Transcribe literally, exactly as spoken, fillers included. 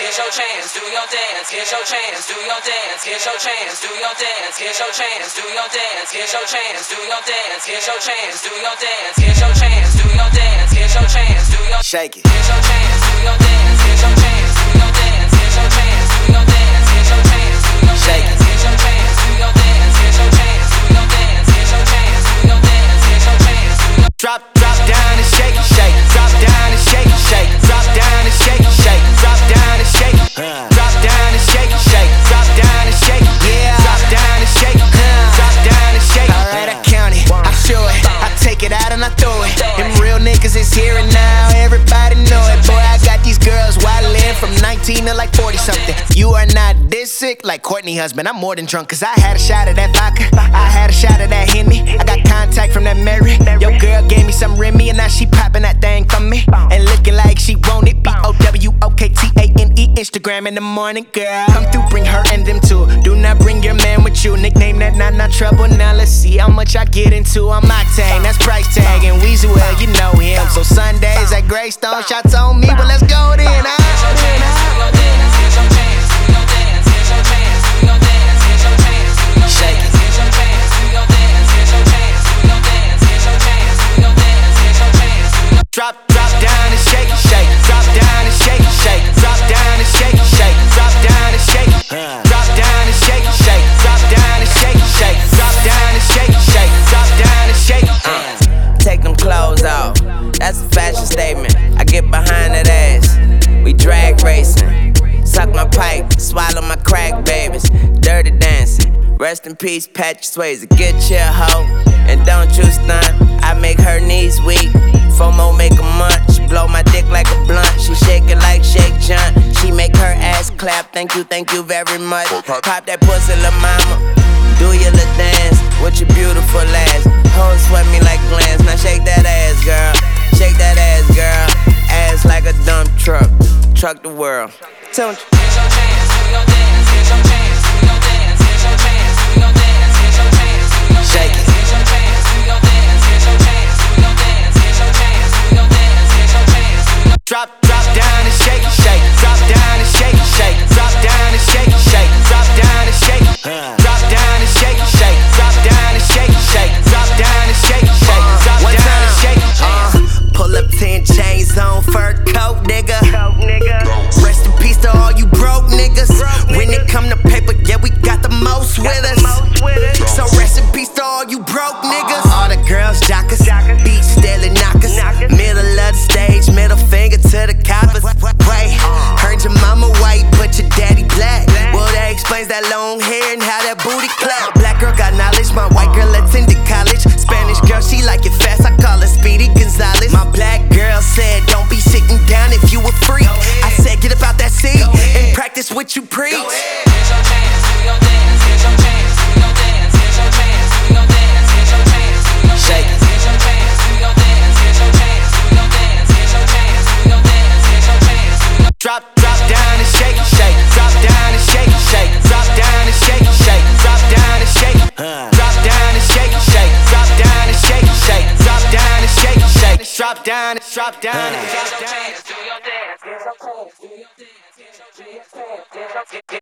here's your chance, do your dance, here's your chance, do your dance, here's your chance, do your dance, here's your chance, do your dance, here's your chance, do your dance, here's your chance, do your dance, here's your chance, do your dance, here's your chance, do your shake it. Here's your chance, do your dance, here's your chance, do your dance, here's your chance, do your dance, here's your chance, do your shake it. Here's your chance, do your dance, here's your chance, do your dance, here's your chance, do your dance, here's your chance, do your Drop, drop down and shake it, shake it. Drop down and shake it, shake it. Drop down and shake it, shake it. Drop down and shake it. Drop down and shake it, shake it. Drop down and shake it. Yeah. Drop down and shake it. Drop down and shake it. Alright, I count it, I show it, I take it out and I throw it. Them real niggas is here and now, everybody know it. Boy, I got these girls wildin' from nineteen to like forty something. You are not this sick like Courtney husband. I'm more than drunk cause I had a shot of that vodka, I had a shot of that Henny. I got contact from that Mary. Your girl gave me some Remy and now she poppin' that thing for me and looking like she want it. B O W O K T A N E, Instagram in the morning, girl. Come through, bring her and them too. Do not bring your man with you. Nickname that not not trouble. Now let's see how much I get into. I'm Octane, that's price tag, and Weezy, well you know him. So Sundays at Greystone, shots on me, but let's go then. Out, then out. Shake it. Drop, drop down and shake it, shake it. Drop down and shake it, shake it. Drop down and shake it, shake it. Drop down and shake it. Drop down and shake it, shake it. Drop down and shake it, shake it. Drop down and shake it, shake it. Drop down and shake it. Take them clothes off, that's a fashion statement. I get behind that ass, we drag racing. Suck my pipe, swallow my crack babies. Dirty dancing, rest in peace Patrick Swayze. Get your hoe, and don't you stunt. I make her knees weak, FOMO make a munch. Blow my dick like a blunt, she shake it like Shake Junt. She make her ass clap, thank you, thank you very much. Pop that pussy, la mama, do your little dance with your beautiful ass. Hoes sweat me like glands, now shake that ass, girl. Shake that ass, girl. Ass like a dump truck, truck the world. Tell me. Here's your chance, do your dance, here's your chance, do your dance, here's your chance, do your dance, here's your chance, do your shake it. Here's your chance, do your dance, here's your chance, do your dance, here's your chance, do your dance, here's your chance, do your Drop, drop down and shake it, shake it. Drop down and shake it, shake it. Drop down and shake it, shake it. Drop down and shake it. Drop down and shake it, shake it. Drop down and shake it, shake it. Drop down and shake it, shake it. Drop down and shake it. Uh, pull up ten chains on, fur coat, nigga. Rest in peace to all you broke niggas. When it come to paper, yeah, we got the most with us. So rest in peace to all you broke niggas. All the girls jockers, beat stealing knockers. Middle of the stage, middle finger to the coppers. Wait, heard your mama white, but your daddy black. Well, that explains that long hair and how that booty clap. Black girl got knowledge, my white girl attended college. Spanish girl, she like it fast, I call her Speedy Gonzalez. My black girl said, don't be sitting down if you a freak. I said, get up out that seat and practice what you preach. Here's your chance, do your dance, here's your chance, do your dance, here's your chance, do your dance, here's your chance, do your shake it. Here's your chance, do your dance, here's your chance, do your dance, here's your chance, do your dance, here's your chance, do your Drop, drop down and shake it, shake it. Drop down and shake it, shake it. Drop down and shake it, shake it. Drop down and shake it. Drop down and shake it, shake it. Drop down and shake it, shake it. Drop down and shake it, shake it. Drop down and drop down and Here's your chance, do your dance, here's your chance, do your dance, here's your chance, here's your chance.